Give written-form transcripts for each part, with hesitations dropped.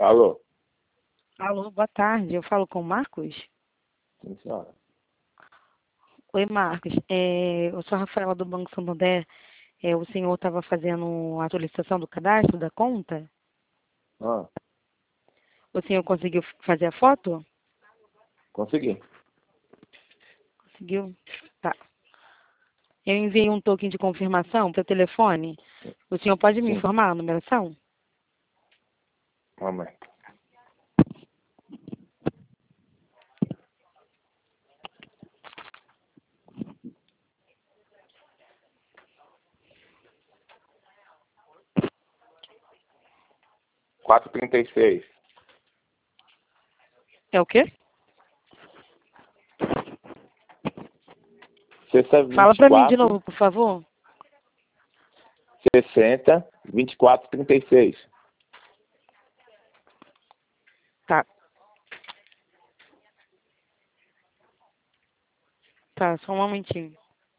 Alô? Alô, boa tarde. Eu falo com o Marcos? Sim, senhora. Oi, Marcos. Eu sou a Rafaela do Banco Santander. O senhor estava fazendo a solicitação do cadastro da conta? Ah, O senhor conseguiu fazer a foto? consegui. Conseguiu? Tá. Eu enviei um token de confirmação para o telefone. O senhor pode me Sim. informar a numeração? Mamãe. Quatro 36. É o quê? Sexta Fala para mim de 24, novo, por favor. 60, 24, 36. Tá. Tá, só um momentinho.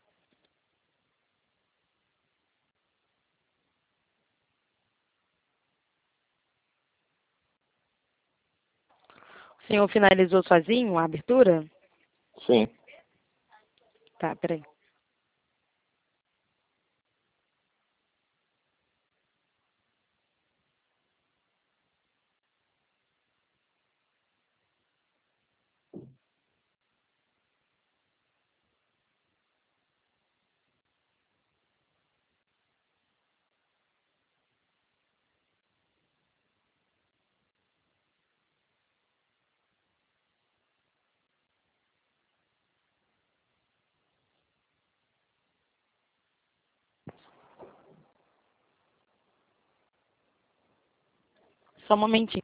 O senhor finalizou sozinho a abertura? Sim. Tá, peraí. Só um momentinho.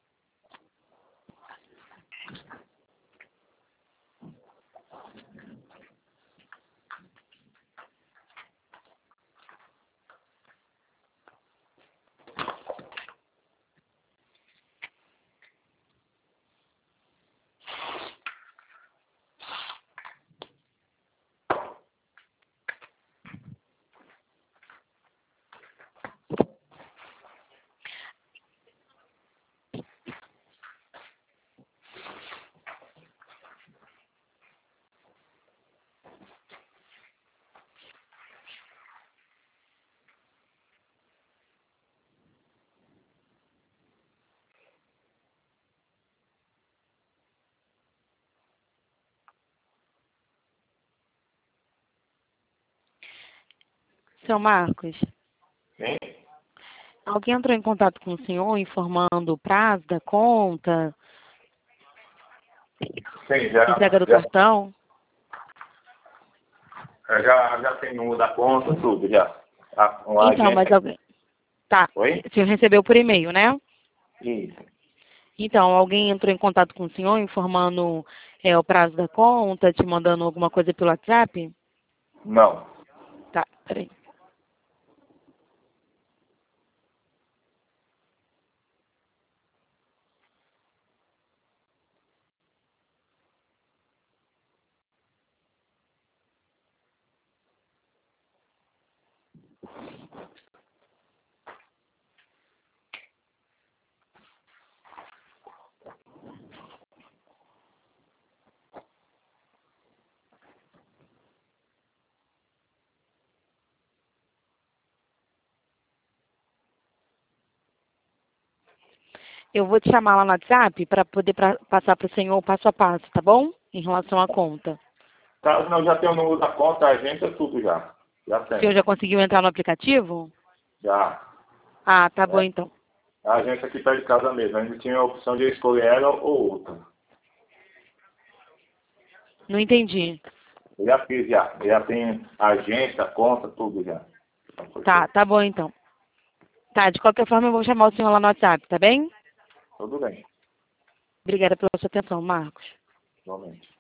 Seu Marcos, Sim? alguém entrou em contato com o senhor informando o prazo da conta, Sim, já, entrega do já, cartão? já tem número da conta, tudo, já. Um Então, mas agente. alguém... Tá, Oi? o senhor recebeu por e-mail, né? Isso. Então, alguém entrou em contato com o senhor informando o prazo da conta, te mandando alguma coisa pelo WhatsApp? Não. Tá, peraí. Eu vou te chamar lá no WhatsApp para poder passar para o senhor o passo a passo, tá bom? Em relação à conta. Tá, não, já tem o número da conta, a agência, tudo já. Já O senhor tem. já conseguiu entrar no aplicativo? Já. Ah, tá bom É. então. A agência aqui perto de casa mesmo. A gente tinha a opção de escolher ela ou outra. Não entendi. Eu já fiz, já. Já tem agência, conta, tudo já. Então, foi Tá, feito. tá bom então. Tá, de qualquer forma eu vou chamar o senhor lá no WhatsApp, tá bem? Tudo bem. Obrigada pela sua atenção, Marcos. Igualmente.